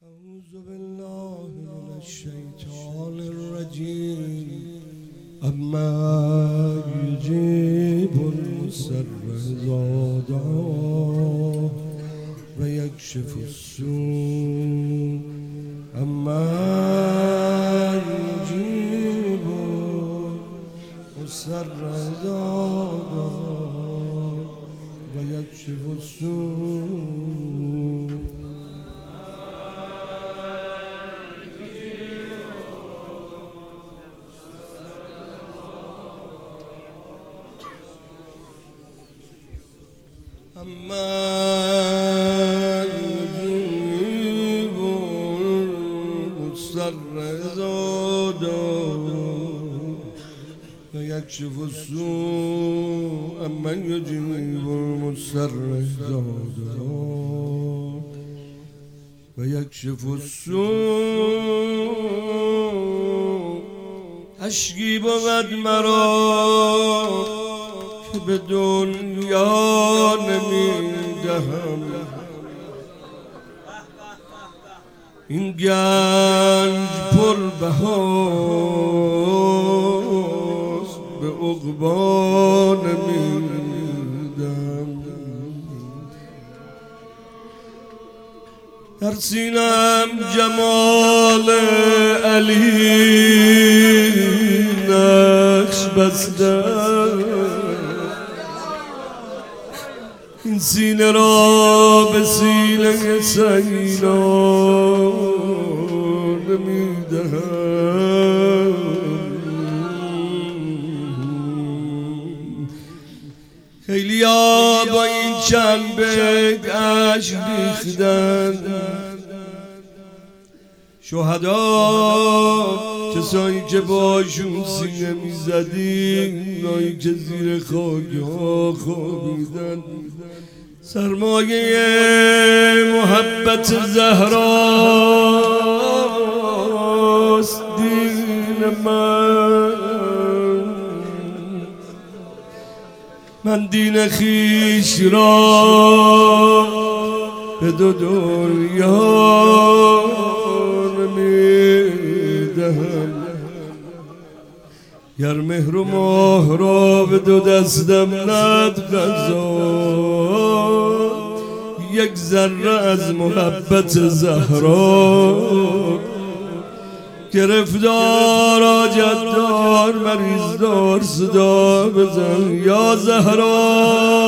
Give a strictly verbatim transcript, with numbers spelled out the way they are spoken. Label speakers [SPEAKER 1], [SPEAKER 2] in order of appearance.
[SPEAKER 1] أعوذ بالله من الشيطان الرجيم أما يجيب المسر إذا دعاه ويكشف السوء أما يجيب المسر إذا دعاه ويكشف السوء أما يجيب المضطر إذا دعاه ويكشف السوء أما يجيب المضطر إذا دعاه ويكشف السوء اشکی بود مرا که به دنیا نمیدهم این گنج پر بهاست به عقبا نمیدم در سینم جمال علی نقش بسته این سینه را به سینه سینا نمیدهم خیلی ها با این چند بیت اشک ریختند شهدا کسایی که باشون سینه میزدیم اونایی که زیر خاک ها خوابیدن سرمایه محبت زهراست دین من من دین خیش را به دو دنیا نمیدهم گر مهر و ماه را به دو دستم ند قضا یک ذره از محبت زهرا گرفتار حاجت دار مریض دار صدا بزن یا زهرا